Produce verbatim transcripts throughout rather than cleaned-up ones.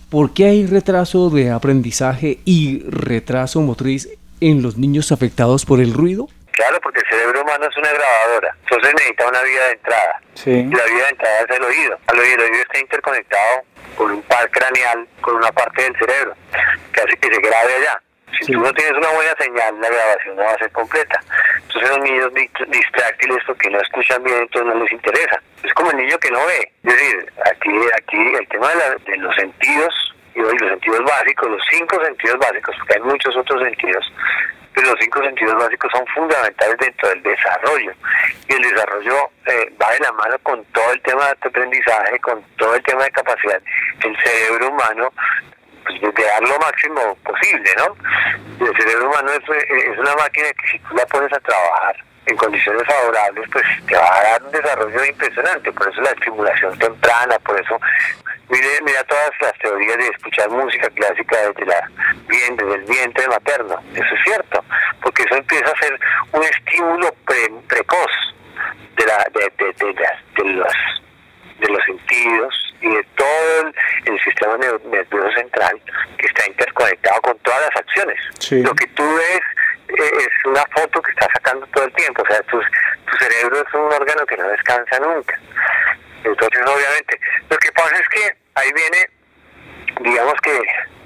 ¿por qué hay retraso de aprendizaje y retraso motriz en los niños afectados por el ruido? Claro, porque el cerebro humano es una grabadora, entonces necesita una vía de entrada. Sí. Y la vía de entrada es el oído. Al oído, el oído está interconectado con un par craneal, con una parte del cerebro, que hace que se grabe allá. Si sí. tú no tienes una buena señal, la grabación no va a ser completa. Entonces los niños distráctiles, porque no escuchan bien, entonces no les interesa. Es como el niño que no ve. Es decir, aquí, aquí el tema de, la, de los sentidos, y los sentidos básicos, los cinco sentidos básicos, porque hay muchos otros sentidos, pero los cinco sentidos básicos son fundamentales dentro del desarrollo. Y el desarrollo eh, va de la mano con todo el tema de aprendizaje, con todo el tema de capacidad. El cerebro humano, pues de dar lo máximo posible, ¿no? Y el cerebro humano es, es una máquina que si tú la pones a trabajar en condiciones favorables, pues te va a dar un desarrollo impresionante. Por eso la estimulación temprana, por eso mire, mira todas las teorías de escuchar música clásica desde la bien, desde el vientre materno. Eso es cierto, porque eso empieza a ser un estímulo pre, precoz de la de, de, de, de, de los de los sentidos y de todo el, el sistema nervioso central, que está interconectado con todas las acciones. Sí. Lo que tú ves eh, es una foto que está sacando todo el tiempo. O sea, tu, tu cerebro es un órgano que no descansa nunca. Entonces, obviamente, lo que pasa es que ahí viene, digamos que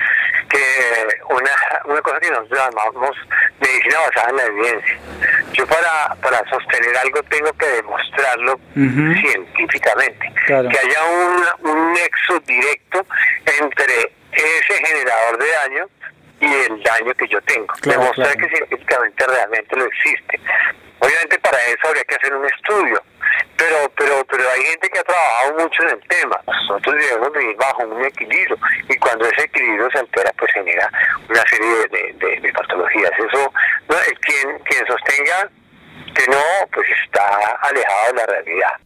que una una cosa que nosotros llamamos medicina basada en la evidencia. Yo para para sostener algo tengo que demostrarlo uh-huh. científicamente, claro. Que haya un, un nexo directo entre ese generador de daño y el daño que yo tengo. Claro, demostrar claro. que científicamente realmente lo existe. Obviamente para eso habría que hacer un estudio, pero pero pero hay gente que ha trabajado mucho en el tema. Nosotros debemos vivir bajo un equilibrio, y cuando ese equilibrio se altera, pues genera una serie de, de, de, de patologías. Eso, no, quien, quien sostenga que no, pues está alejado de la realidad.